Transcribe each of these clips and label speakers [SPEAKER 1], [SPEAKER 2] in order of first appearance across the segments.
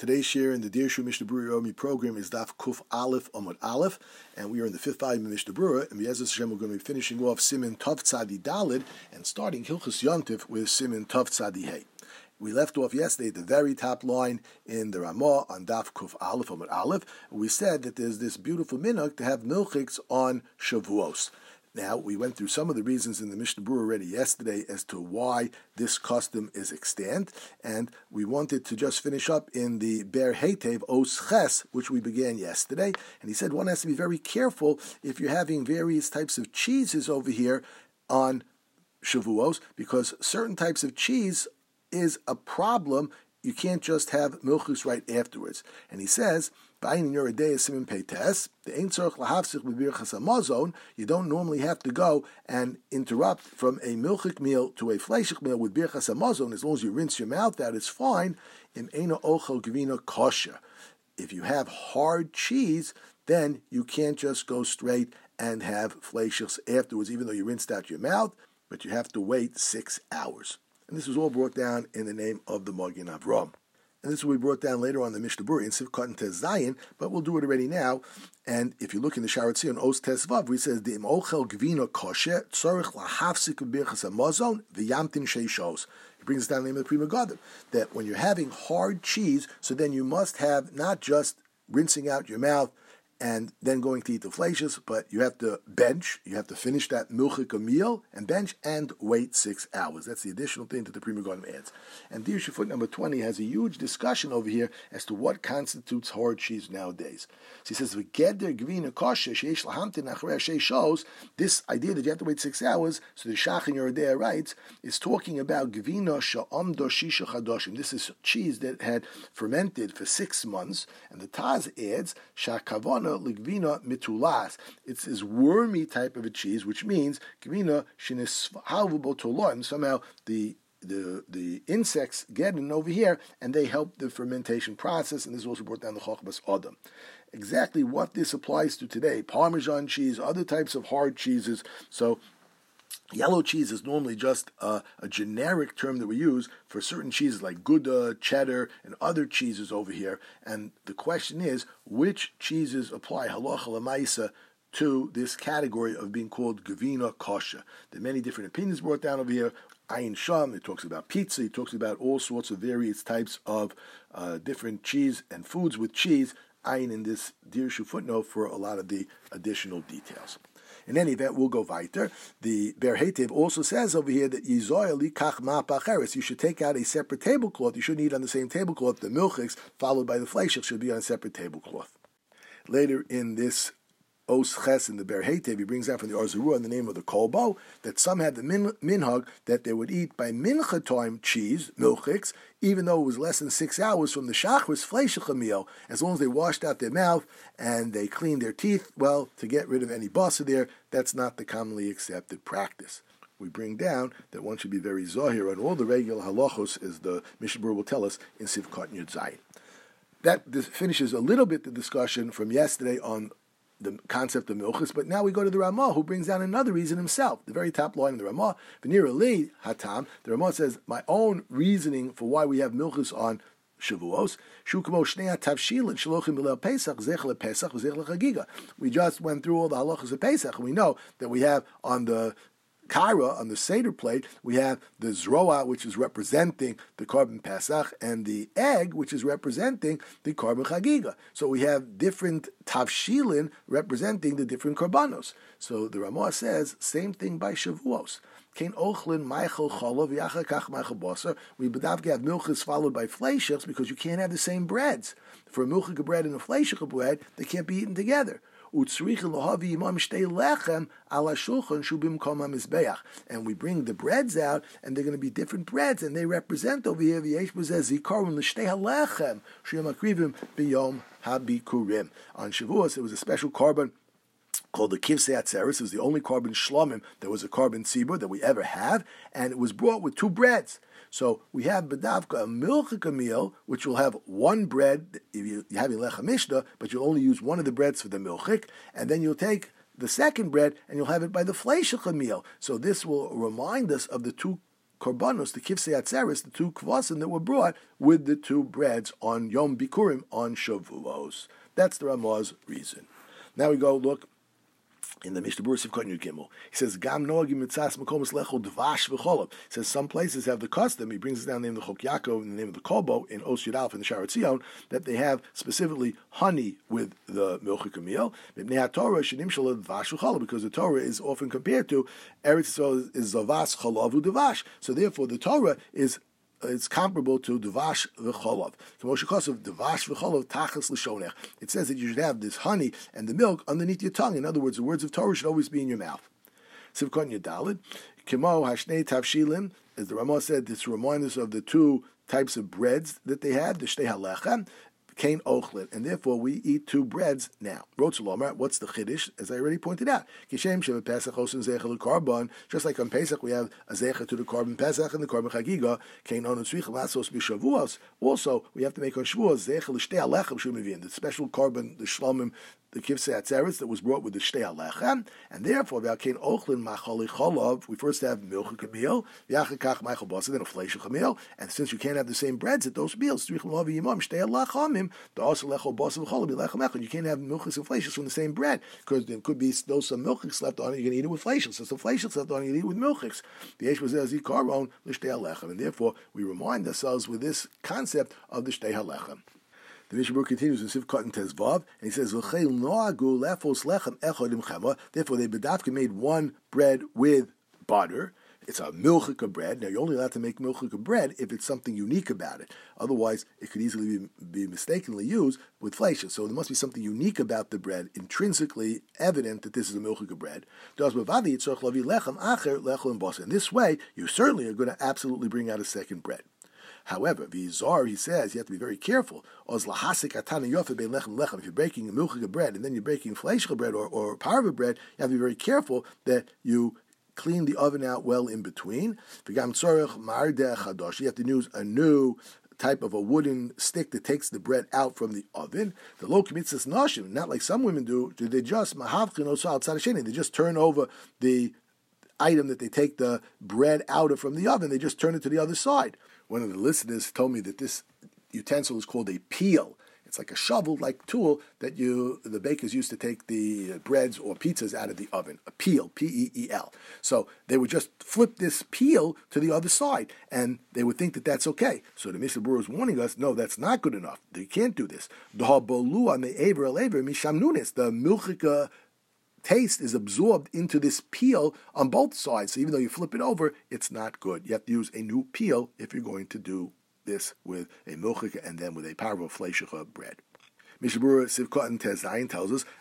[SPEAKER 1] Today's share in the Dirshu Mishnah Berurah Yomi program is Daf Kuf Aleph Amud Aleph, and we are in the fifth volume of Mishnah Berurah, and B'ezras Hashem we're going to be finishing off Siman Tov Tzadi Dalid and starting Hilchos Yontif with Siman Tov Tzadi Hey. We left off yesterday at the very top line in the Ramah on Daf Kuf Aleph Amud Aleph. We said that there's this beautiful minhag to have milchiks on Shavuos. Now, we went through some of the reasons in the Mishnah Berurah already yesterday as to why this custom is extant, and we wanted to just finish up in the Ber Heitev Os Ches, which we began yesterday. And he said one has to be very careful if you're having various types of cheeses over here on Shavuos, because certain types of cheese is a problem. You can't just have milchus right afterwards. And he says, you don't normally have to go and interrupt from a milchik meal to a fleishik meal with birchas hamazon. As long as you rinse your mouth out, it's fine. If you have hard cheese, then you can't just go straight and have fleishiks afterwards, even though you rinsed out your mouth, but you have to wait 6 hours. And this was all brought down in the name of the Magen Avraham. And this will be brought down later on in the Mishnah Berurah in Sivkot and Tez Zayin, but we'll do it already now. And if you look in the Sharat Tzir on Os Tes Vav, where it says, D'im ochel gvina kosher, tzorich lahafsik b'birchas hamazon, v'yamtin sheishos. He brings us down the name of the Pri Megadim, that when you're having hard cheese, so then you must have not just rinsing out your mouth and then going to eat the fleishes, but you have to bench, you have to finish that milchik meal, and bench, and wait 6 hours. That's the additional thing that the Pri Megadim adds. And Dirshu foot number 20 has a huge discussion over here as to what constitutes hard cheese nowadays. So he says, V'geder gvina kosher sheyesh lahamtin achrei sheishos, this idea that you have to wait 6 hours, so the Shach in Yerodea writes, is talking about gvina sha'amdo shisha chadoshim. This is cheese that had fermented for 6 months, and the Taz adds, sha'kavana ligvina mitulas. It's this wormy type of a cheese, which means gvina shinishalvubo tolor, and somehow the insects get in over here, and they help the fermentation process, and this also brought down the Chochmas Adam. Exactly what this applies to today, Parmesan cheese, other types of hard cheeses. So yellow cheese is normally just a generic term that we use for certain cheeses like Gouda, cheddar, and other cheeses over here. And the question is, which cheeses apply halacha l'maisa to this category of being called gvina kosher? There are many different opinions brought down over here. Ayin Sham, it talks about pizza, it talks about all sorts of various types of different cheese and foods with cheese. Ayin in this Dirshu footnote for a lot of the additional details. In any event, we'll go weiter. The Ber Heitev also says over here that you should take out a separate tablecloth. You shouldn't eat on the same tablecloth. The milchiks, followed by the fleishiks, should be on a separate tablecloth. Later in this Os Ches in the Ber Heitev, he brings out from the Or Zarua in the name of the Kolbo that some had the minhag that they would eat by mincha time cheese, milchiks, even though it was less than 6 hours from the Shachris fleishich meal, as long as they washed out their mouth and they cleaned their teeth, well, to get rid of any basa there, that's not the commonly accepted practice. We bring down that one should be very zahir on all the regular halachos, as the Mishnah Berurah will tell us in Sivkot and Yud Zayin. That finishes a little bit the discussion from yesterday on the concept of milchus, but now we go to the Ramah, who brings down another reason himself. The very top line in the Ramah, V'nira li hatam, the Ramah says, my own reasoning for why we have milchus on Shavuos, shukmo shnei tavshilin shalochim b'leil Pesach, zech lePesach, zech leChagiga. We just went through all the halachas of Pesach, and we know that we have on the Kaira, on the Seder plate, we have the Zroa, which is representing the Korban Pesach, and the egg, which is representing the Korban Chagiga. So we have different Tavshilin representing the different Korbanos. So the Ramah says, same thing by Shavuos. Kein ochlin meichel cholov yachar kach meichel basar. We bedavke have milchus followed by fleishiks because you can't have the same breads. For a milchik bread and a fleishik bread, they can't be eaten together. And we bring the breads out, and they're going to be different breads, and they represent over here on Shavuos. There was a special korban called the Kivsei Atzeres. It was the only korban shlomim that was a korban tzibur that we ever have, and it was brought with 2 breads. So we have bedavka, a milchika meal, which will have one bread. You're having lecha mishta, but you'll only use one of the breads for the milchik, and then you'll take the second bread and you'll have it by the fleishika meal. So this will remind us of the 2 korbanos, the kivsei atzeres, the two kvasim that were brought with the two breads on Yom Bikurim on Shavuos. That's the Ramah's reason. Now we go look in the Mishnah Berurah Sivkot Yud Gimel. He says, Gam noagim mitzas makomas lechol dvash v'cholov. He says some places have the custom, he brings it down the name of the Chok Yaakov and the name of the Kobo in Os Yud Aleph in the Sha'ar Tzion, that they have specifically honey with the milchik meal. Torah shenim shalad dvash v'cholov, because the Torah is often compared to Eretz Yisrael is zavas cholav u'dvash. So therefore the Torah is it's comparable to Devash v'cholov. Devash v'cholov tachas l'shonech. It says that you should have this honey and the milk underneath your tongue. In other words, the words of Torah should always be in your mouth. Sivkon Yadalid. Kimo hashnei tavshilim. As the Ramah said, this reminds us of the two types of breads that they had, the shtei halechem, kain ochlin, and therefore we eat two breads now. Rotzulomar, what's the chiddush? As I already pointed out, Kishem sheva Pesach osun zecha l'karban. Just like on Pesach we have a zecha to the carbon Pesach and the carbon chagiga. Kain onu tzricha lasos b'shavuos. Also, we have to make on Shavuos zecha l'shtei alechem shumivin, the special carbon, the shlomim, the kivsei atzeres that was brought with the shtei alechem, and therefore kain ochlin machali cholov. We first have milk chamil, v'achakach ma'achal basa, then a fleish chamil, and since you can't have the same breads at those meals, tzricha l'havi yimam shtei alechamim. You can't have milchis and fleishes from the same bread, because there could be still some milchiks left on it. You can eat it with fleishes. So some fleishes left on it, you can eat it with milchiks. The Eish was zikaron l'shtei halechem, and therefore we remind ourselves with this concept of the shtei halechem. The Mishnah Berurah continues in Sivkot and Tezvav, and he says, therefore they bedavka made one bread with butter. It's a milchika bread. Now, you're only allowed to make milchika bread if it's something unique about it. Otherwise, it could easily be mistakenly used with fleishes. So there must be something unique about the bread, intrinsically evident that this is a milchika bread. In this way, you certainly are going to absolutely bring out a second bread. However, Vizar, he says, you have to be very careful. If you're baking milchika bread and then you're baking fleishcha bread or parva bread, you have to be very careful that you clean the oven out well in between. You have to use a new type of a wooden stick that takes the bread out from the oven. The lo kmitzas nashim, not like some women do. They just they just turn over the item that they take the bread out of from the oven. They just turn it to the other side. One of the listeners told me that this utensil is called a peel. It's like a shovel-like tool that the bakers used to take the breads or pizzas out of the oven. A peel, P-E-E-L. So they would just flip this peel to the other side, and they would think that that's okay. So the Mishnah Berurah is warning us, no, that's not good enough. They can't do this. The milchika taste is absorbed into this peel on both sides. So even though you flip it over, it's not good. You have to use a new peel if you're going to do this with a milchika and then with a parva fleishicha bread. Mishnah Berurah Sivkot and Tezayin tells us,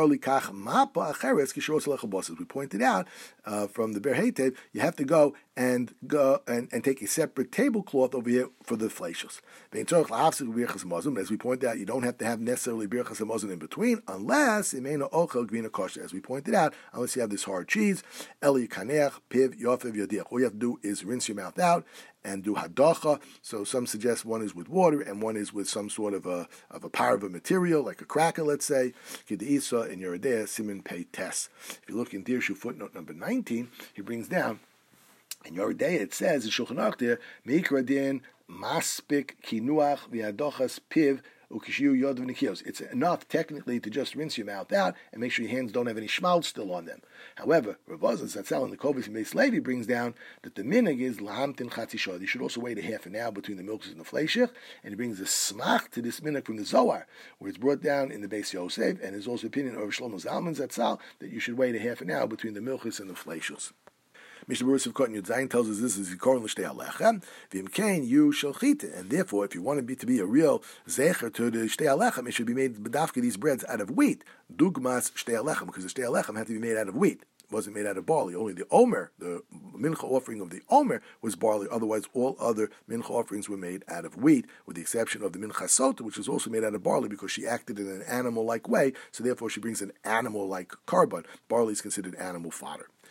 [SPEAKER 1] as we pointed out from the Ber Heitev, you have to go and take a separate tablecloth over here for the fleishos. As we pointed out, you don't have to have necessarily birchas hamazon in between, unless imeina ochel gvina kosher. As we pointed out, unless you have this hard cheese, eli kaneach piv yofev yodiach. All you have to do is rinse your mouth out and do hadacha. So some suggest one is with water and one is with some sort of a parva material, like a cracker, let's say. Kid'isa in Yeridea Simin Pei Tes. If you look in Dirshu footnote number 19, he brings down in Yeridea it says in Shulchan Aruch there, Meikra din maspik kinuach v'adochas piv. It's enough technically to just rinse your mouth out and make sure your hands don't have any schmaltz still on them. However, Rav Azaz Zatzal in the Kovis and Beis Levi brings down that the minhag is lahamtin chatzi shah. You should also wait a half an hour between the milks and the fleishich, and he brings a smach to this minhag from the Zohar, where it's brought down in the Beis Yosef, and there's also opinion of Shlomo Zalman Zatzal that you should wait a half an hour between the milks and the fleishichs. Mishnah Berurah Sivkot and Yud Zayin tells us this is Yikorin l'shtei halechem, v'imkein you shall chita, and therefore, if you want to be a real zecher to the shtei halechem, it should be made bedafka these breads out of wheat, dugmas shtei halechem, because the shtei halechem had to be made out of wheat. It wasn't made out of barley. Only the omer, the mincha offering of the omer, was barley. Otherwise, all other mincha offerings were made out of wheat, with the exception of the mincha sota, which was also made out of barley because she acted in an animal-like way. So therefore, she brings an animal-like carbon. Barley is considered animal fodder.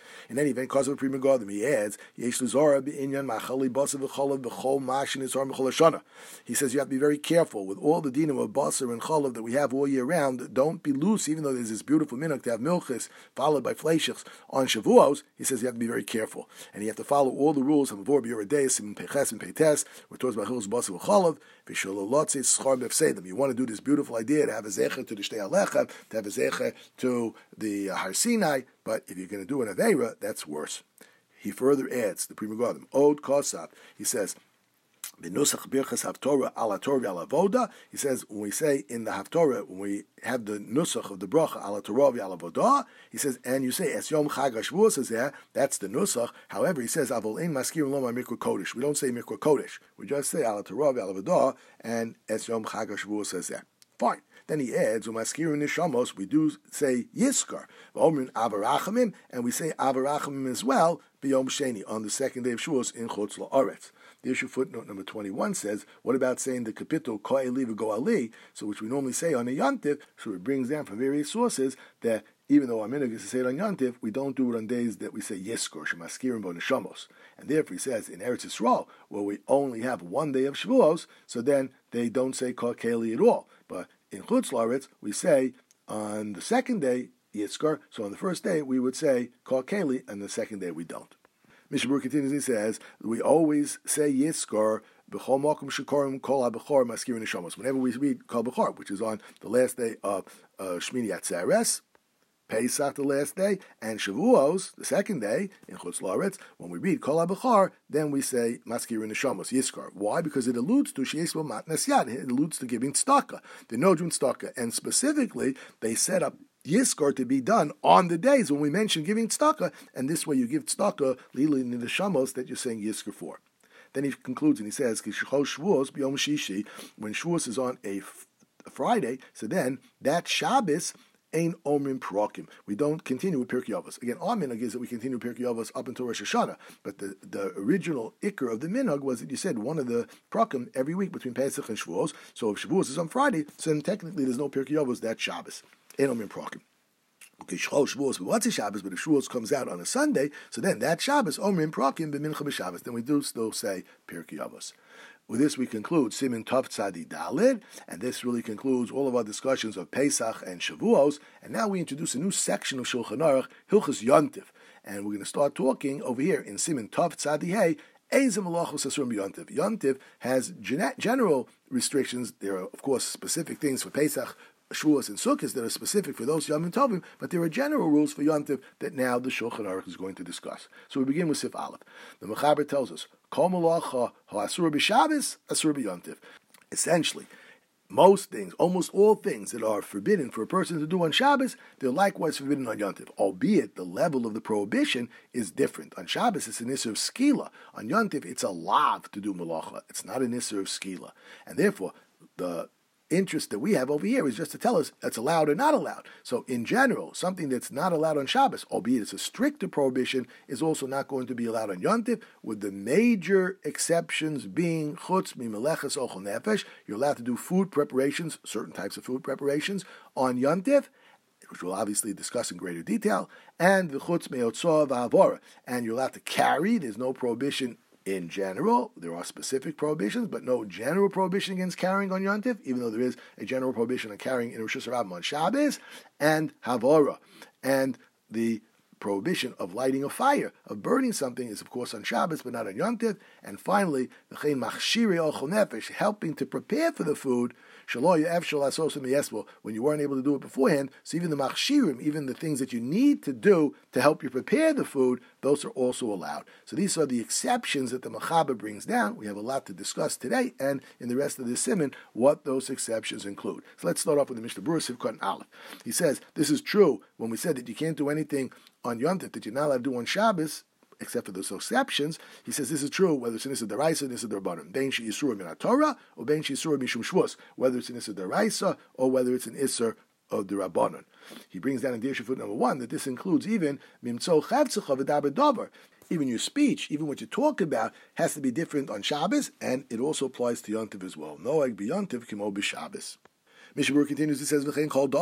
[SPEAKER 1] In any event, cause of a Pri Megadim, he adds, Yesh Luzara b'inyan ma'achali basa v'cholav b'chol ma'ashin itzar b'chol hashana. He says you have to be very careful with all the dinim of basar and cholav that we have all year round. Don't be loose, even though there's this beautiful minhag to have milchis followed by fleishiks on Shavuos. He says you have to be very careful, and you have to follow all the rules of Avor B'Yoredeis and Peches and Peites, where towards Bachil's basar v'cholav v'shololotzi schar b'fsedim. You want to do this beautiful idea to have a zecher to the Shtei Alecha, to have a zecher to the Har Sinai, but if you're going to do an Aveira, that's worse. He further adds, the Pri Megadim, Od Kosab, he says, Benusach Birchas Haftorah ala Torah ala Voda. He says, when we say in the Haftorah, when we have the Nusach of the Bracha ala Torah ala Voda, he says, and you say, Es Yom Chag HaShavuos is there, that's the Nusach. However, he says, Avol Ein Maskirim Lo Mikra Kodesh. We don't say Mikra Kodesh. We just say ala Torah ala Voda, and Es Yom Chag HaShavuos is there. Fine. Then he adds, Umaskiru Nishamos, we do say Yiskar, V'omrin Avarachamim, and we say Avarachamim as well, B'yom Sheni, on the second day of Shavuos in Chutz La'aretz. The issue footnote number 21 says, what about saying the capital Ko'eli V'Go'ali, so which we normally say on a Yantiv, so it brings down from various sources that even though our minhag is to say it on Yantiv, we don't do it on days that we say Yiskar, Shemaskirim Bo Nishamos. And therefore he says, in Eretz Yisrael, where we only have one day of Shavuos, so then they don't say Ko'eli at all. But in Chutz La'aretz, we say on the second day, Yitzkar, so on the first day we would say Kol Keli, and the second day we don't. Mishnah Berurah continues, he says, we always say Yitzkar, B'chol Mokum Shekorim Kol HaBechor Maskirin Neshamos. Whenever we read Kol Bechor, which is on the last day of Shmini Atzeres, Pesach the last day, and Shavuos the second day in Chutz La'aretz, when we read Kol HaBechor, then we say Maskirin Neshamos, Yiskar. Why? Because it alludes to Sheyesh Bo Matnas Yad. It alludes to giving tzedakah, the Nodrim tzedakah, and specifically they set up Yiskar to be done on the days when we mention giving tzedakah, and this way you give tzedakah lili in the shamos that you're saying Yiskar for. Then he concludes and he says, Shavuos b'yom shishi, when Shavuos is on a Friday, so then that Shabbos ain't omrim prokim. We don't continue with Pirkei Avos. Again, our minhag is that we continue with Pirkei Avos up until Rosh Hashanah, but the original ikr of the minhag was that you said one of the prokim every week between Pesach and Shavuos. So if Shavuos is on Friday, so then technically there's no Pirkei Avos that Shabbos. Ain't omrim prokim. Okay, Shavuos, but what's a Shabbos? But if Shavuos comes out on a Sunday, so then that Shabbos, Omrim Prokim b'mincha b'Shabbos. Then we do still say Pirkei Avos. With this, we conclude Siman Tov Tzadi Daled, and this really concludes all of our discussions of Pesach and Shavuos. And now we introduce a new section of Shulchan Aruch, Hilchos Yontiv, and we're going to start talking over here in Siman Tov Tzadi Hey. Yontiv has general restrictions. There are, of course, specific things for Pesach, Shavuos, and Sukkot that are specific for those Yom Tovim, but there are general rules for Yontiv that now the Shulchan Aruch is going to discuss. So we begin with Sif Aleph. The Mechaber tells us, Kol malacha ha'asur b'Shabbos, asur b'Yontiv. Essentially, most things, almost all things that are forbidden for a person to do on Shabbos, they're likewise forbidden on Yontiv, albeit the level of the prohibition is different. On Shabbos, it's an issur of skila. On Yontiv, it's a lav to do malacha. It's not an issur of skila. And therefore, the interest that we have over here is just to tell us that's allowed or not allowed. So in general, something that's not allowed on Shabbos, albeit it's a stricter prohibition, is also not going to be allowed on Yontiv, with the major exceptions being chutz mimeleches ochel nefesh. You're allowed to do food preparations, certain types of food preparations, on Yontiv, which we'll obviously discuss in greater detail, and the chutz me'otzah v'avora. And you're allowed to carry, there's no prohibition in general. There are specific prohibitions, but no general prohibition against carrying on Yontif, even though there is a general prohibition on carrying in Rosh Hashanah on Shabbos, and Havora. And the prohibition of lighting a fire, of burning something, is of course on Shabbos, but not on Yontif. And finally, the Chen Machshiri Ochel Nefesh, helping to prepare for the food, when you weren't able to do it beforehand. So even the machshirim, even the things that you need to do to help you prepare the food, those are also allowed. So these are the exceptions that the Mechaber brings down. We have a lot to discuss today, and in the rest of the Siman, what those exceptions include. So let's start off with the Mishnah Berurah Sivkot Aleph. He says, this is true when we said that you can't do anything on Yom Tov that you're not allowed to do on Shabbos, except for those exceptions. He says this is true whether it's an Issa D'Oraisa or an Issa D'Rabbanan. Bein she'Yisura min HaTorah or bein she'Yisura mishum Shvuos, whether it's an Issa D'Oraisa or whether it's an Issa of the Rabbanan. He brings down in Dirshu foot number 1 that this includes even Mimtzo Chavtzecha v'Daber Dover. Even your speech, even what you talk about, has to be different on Shabbos, and it also applies to Yontiv as well. Noeg b'Yontiv kimo b'Shabbos. Mishabur continues, it says,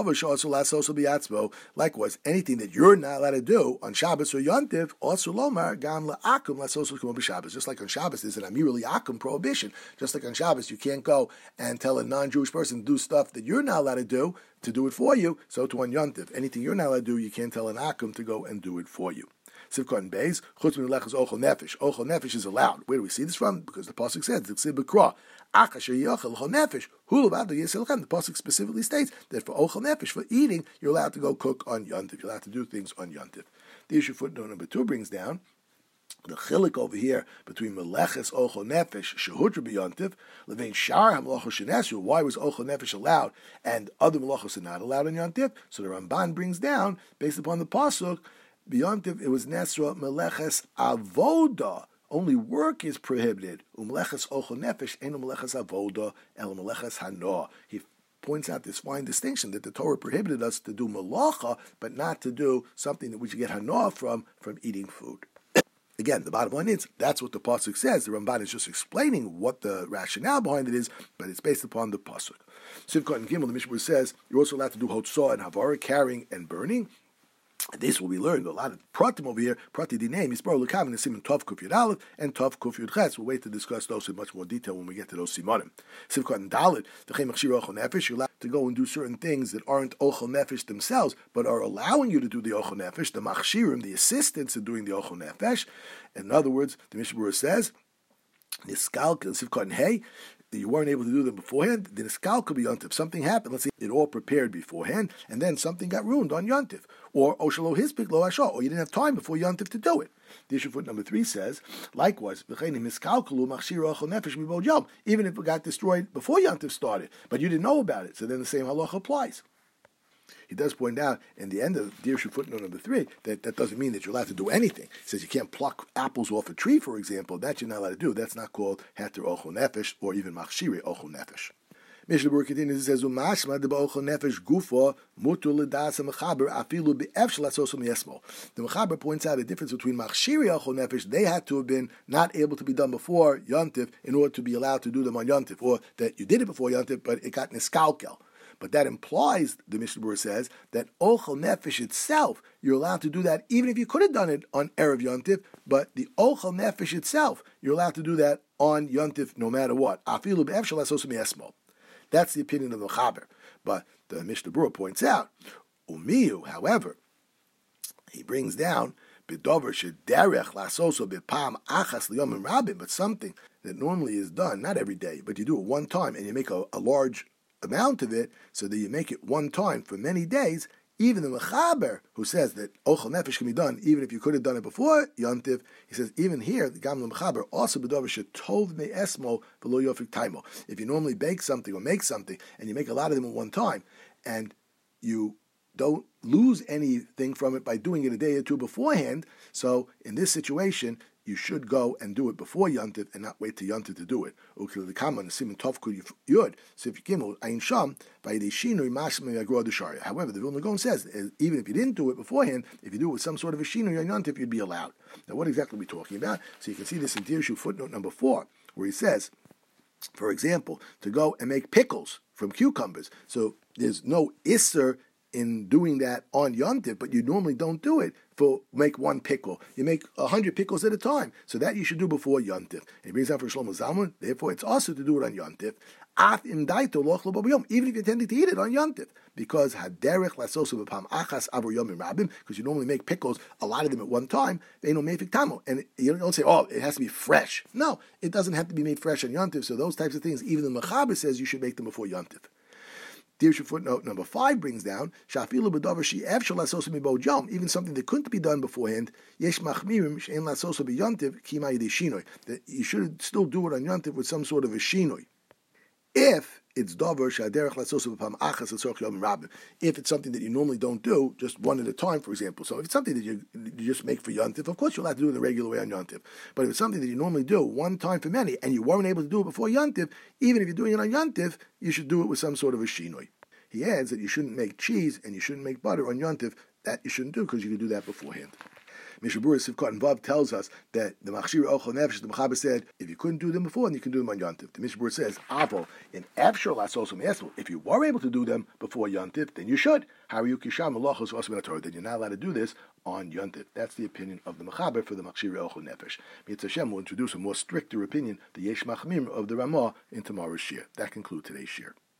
[SPEAKER 1] likewise, anything that you're not allowed to do on Shabbos or Yontif, also lomar gam la'akum lasoso k'mo b'Shabbos. Just like on Shabbos, there's an amirli akum prohibition. Just like on Shabbos, you can't go and tell a non-Jewish person to do stuff that you're not allowed to do it for you. So to on Yontif, anything you're not allowed to do, you can't tell an akum to go and do it for you. Sivkot and Beis, chutz min lechas ochel nefesh. Ochel nefesh is allowed. Where do we see this from? Because the pasuk says, "Tzib b'kra, ach asher yochel ochel nefesh, hu levado yisel lechem." The pasuk specifically states that for ochel nefesh, for eating, you're allowed to go cook on Yontif. You're allowed to do things on Yontif. The issue footnote number 2 brings down the chilik over here between meleches ochel nefesh shehudra b'Yontif, levein shar hamlochos shenesu. Why was ochel nefesh allowed and other melachos are not allowed on Yontif? So the Ramban brings down, based upon the pasuk, B'Yontif, it was Nesra Meleches Avoda. Only work is prohibited. Umeleches Ochel Nefesh, ain't Meleches Avoda, El Meleches Hanoah. He points out this fine distinction that the Torah prohibited us to do melacha, but not to do something that we should get hanoah from eating food. Again, the bottom line is, that's what the pasuk says. The Ramban is just explaining what the rationale behind it is, but it's based upon the pasuk. Sivkot and Gimel, the Mishnah says, you're also allowed to do hotzah and havara, carrying and burning. This will be learned. A lot of pratim over here. Prati dinei mispar lukav and siman tov kuf yud aleph and tov kuf yud ches. We'll wait to discuss those in much more detail when we get to those simanim. Sivkot and dalit v'chein machshir ochel nefesh. You're allowed to go and do certain things that aren't ochel nefesh themselves, but are allowing you to do the ochel nefesh. The machshirim, the assistants in doing the ochel nefesh. In other words, the Mishnah Berurah says, niskalk and sivkot and hey, that you weren't able to do them beforehand, then niskal could be Yontif. Something happened, let's say it all prepared beforehand, and then something got ruined on Yontif. Or Oshalo Hispik Lo Ashah, or you didn't have time before Yontif to do it. The issue foot number 3 says, likewise, even if it got destroyed before Yontif started, but you didn't know about it, so then the same halacha applies. He does point out in the end of Dirshu footnote number 3 that doesn't mean that you're allowed to do anything. He says you can't pluck apples off a tree, for example. That you're not allowed to do. That's not called heter ochel nefesh or even machshiri ochel nefesh. Mishnah Berurah continues, it says, "Umashma de ochel nefesh gufa mutur l'das mechaber afilu be'ef shelasoso miyesmo." The mechaber points out a difference between machshiri ochel nefesh. They had to have been not able to be done before Yontif in order to be allowed to do them on Yontif, or that you did it before Yontif, but it got niskalkel. But that implies, the Mishnah Berurah says, that ochel nefesh itself, you're allowed to do that even if you could have done it on Erev Yontif, but the ochel nefesh itself, you're allowed to do that on Yontif no matter what. Afilu be'ef shelasoso miyesmo. That's the opinion of the Chaber. But the Mishnah Berurah points out, Umiyu, however, he brings down, B'dover shederech lasoso b'pam achas liyomim rabim, but something that normally is done, not every day, but you do it one time, and you make a large amount of it, so that you make it one time for many days. Even the Mechaber, who says that ochel nefesh can be done even if you could have done it before Yontif, he says even here the Gamla Mechaber also b'dover shetov me esmo v'lo yofik taimo. If you normally bake something or make something and you make a lot of them at one time, and you don't lose anything from it by doing it a day or two beforehand, so in this situation you should go and do it before Yontif and not wait till Yontif to do it. However, the Vilna Gaon says, even if you didn't do it beforehand, if you do it with some sort of a shinui on Yontif, you'd be allowed. Now, what exactly are we talking about? So you can see this in Dirshu footnote number 4, where he says, for example, to go and make pickles from cucumbers. So there's no isser in doing that on Yontif, but you normally don't do it for make one pickle. You make 100 pickles at a time. So that you should do before Yontif. And he brings out for Shlomo Zalman, therefore it's also to do it on Yontif. Even if you're intending to eat it on Yontif. Because haderech lasosu b'pam achas avur yomim rabim, because you normally make pickles, a lot of them at one time, they know mefik tamo. And you don't say, oh, it has to be fresh. No, it doesn't have to be made fresh on Yontif. So those types of things, even the Mechaber says you should make them before Yontif. Dirshu footnote number 5 brings down, even something that couldn't be done beforehand, that you should still do it on Yontif with some sort of a shinoi. If it's davar shaderech lasosu b'pam achas l'tzorch yomim rabim, if it's something that you normally don't do, just one at a time, for example. So if it's something that you just make for Yontif, of course you'll have to do it the regular way on Yontif. But if it's something that you normally do one time for many, and you weren't able to do it before Yontif, even if you're doing it on Yontif, you should do it with some sort of a shinoi. He adds that you shouldn't make cheese and you shouldn't make butter on Yontif. That you shouldn't do because you can do that beforehand. Mishabura Sivkot and Vav tells us that the Machshir Ochel Nefesh, the Mechaber said, if you couldn't do them before, then you can do them on Yontif. The Mishabura says, Avo, in Avshor Lasos Me'esel, if you were able to do them before Yontif, then you should. Then you're not allowed to do this on Yontif. That's the opinion of the Mechaber for the Machshir Ochel Nefesh. Mitzvah Hashem will introduce a more stricter opinion, the Yesh Machmir of the Ramah, in tomorrow's Shir. That concludes today's Shir.